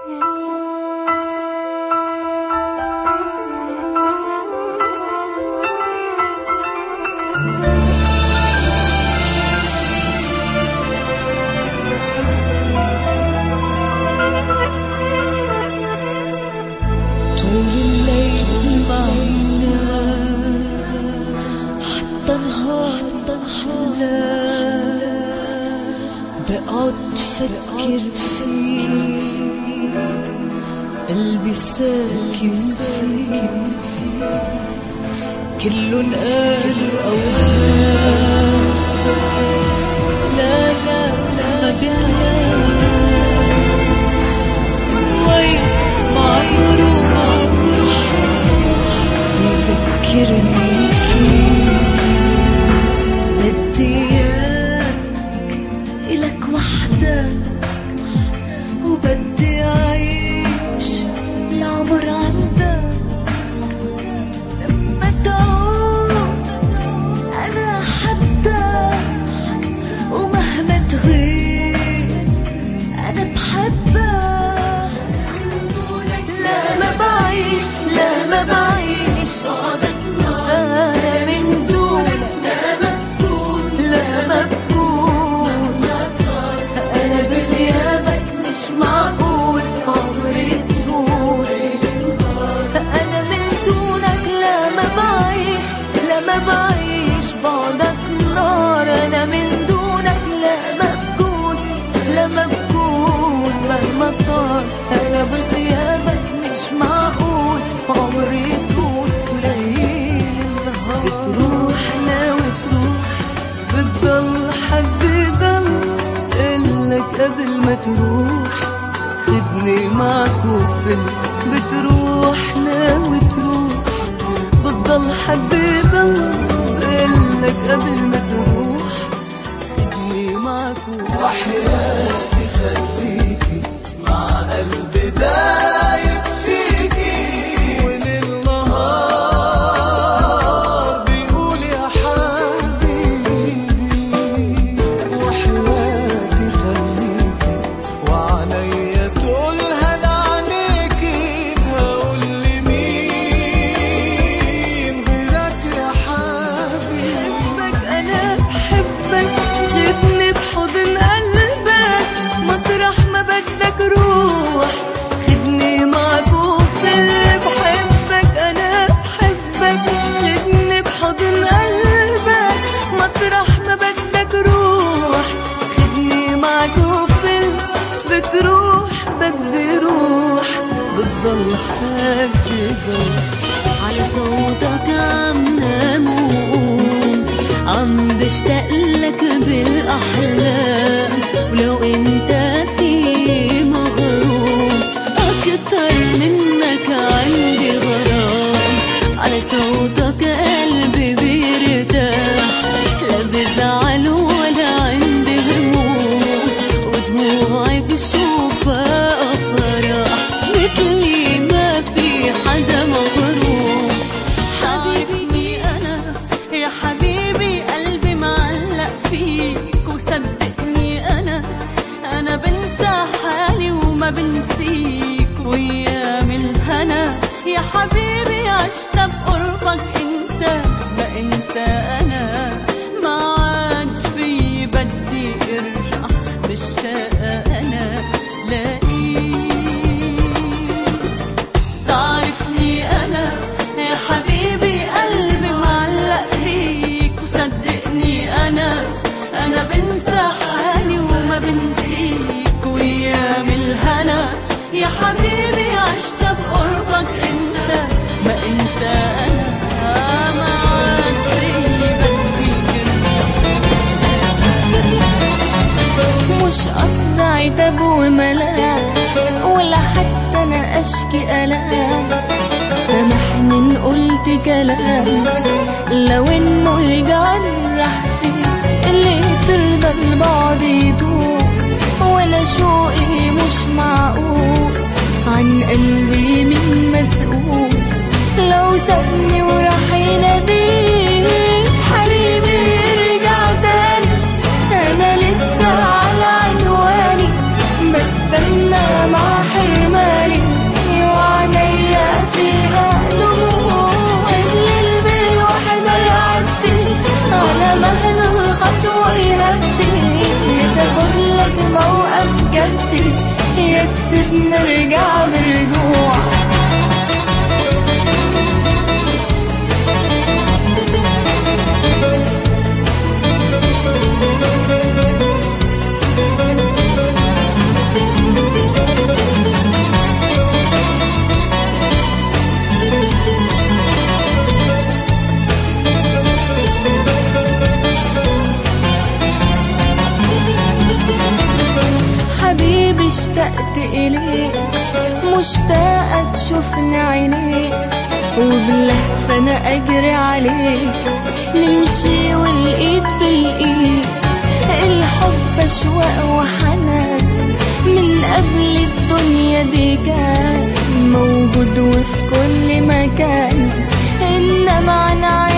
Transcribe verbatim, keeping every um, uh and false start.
طول الليل معنا حتى نهار أحلى، بقعد فكر فيك قلبي ساكن فيك، كلن قالوا أوهام، لا لا لا ما بننام، وين معي روح بيذكرني فيك، بدي إياك إلك وحدك، وبدي أعيش العمر عندك، لما تعود أنا حدك، ومهما تغيب أنا بحبك. لا ما بعيش لا ما بعيش بعدك، أنا من دونك لا ما بكون لا ما بكون، أنا بغيابك مش معقول عمري طول، أنا من دونك لا ما بعيش لا ما بعيش بعدك نار، أنا من دونك لا ما بكون لا ما بكون مهما صار، أنا بغيابك مش معقول عمري طول ليل نهار. بتروح لا وتروح بتضل حد ضل، قلك قبل ما تروح خدني معك وفل، بتروح لا وتروح بتضل حد ضل، قلك قبل ما تروح خدني معك وفل. وحياتي خليكي مع قلبي دايب فيكي، وليل نهار بيقول يا حبيبي، وحياتي خليكي وعنيا تقولها لعنيكي، هقول لمين غيرك يا حبيبي. بحبك أنا بحبك، خدني بحضن قلبك، مطرح ما بدك روح خدني معك وفل. بحبك أنا بحبك، خدني بحضن قلبك، مطرح ما بدك روح خدني معك وفل. بتروح بدي روح بتضل حد ضل، على صوتك عم نموم، عم بشتاق لك بالأحلام، ولو انت في مغروم أكتر منك عندي غرام، على صوتك قلبي بيرتاح، لا بزعل ولا عندي هموم، ودموعي بشوفها أفراح، مثلي ما في حدا مغروم. حبيبي أنا يا حبيبي قلبي معلق فيك، وصدقني أنا أنا بنسى حالي وما بنسيك، وأيام الهنا يا حبيبي عشت بقربك، أنت ما أنت أنا، ما عاد في بدي ارجع مشتاقة أنا لاقيك. تعرفني أنا يا حبيبي قلبي معلق فيك، وصدقني أنا أنا بنسى حالي وما بنسيك، وأيام الهنا يا حبيبي عشت بقربك، أنت ما أنت أنا، ما عاد في بدي مش قصد عتاب وملام، ولا حتى أنا أشكي ألام، سامحني إن قلت كلام لو إنه يجرح فيك، اللي ترضى البعد يدوم، ولا شوقي مش معقول، عن قلبي من مسؤول، لو سابني وراح يناديك حبيبي ارجع تاني، أنا لسه على عنواني بستنى مع حرماني. عليكي وعينيا فيها دموع. الليل بالوحدة يعدي على مهل الخطوة يهدي، تاخد لك موقف جدي يا تسيب نرجع برجوع. حبيبي اشتقت إليك، مشتاقة تشوفني عينيك، وباللهفة أنا أجري عليك، نمشي والإيد بالإيد. الحب أشواق وحنان من قبل الدنيا دي كان موجود وفي كل مكان، إنما عن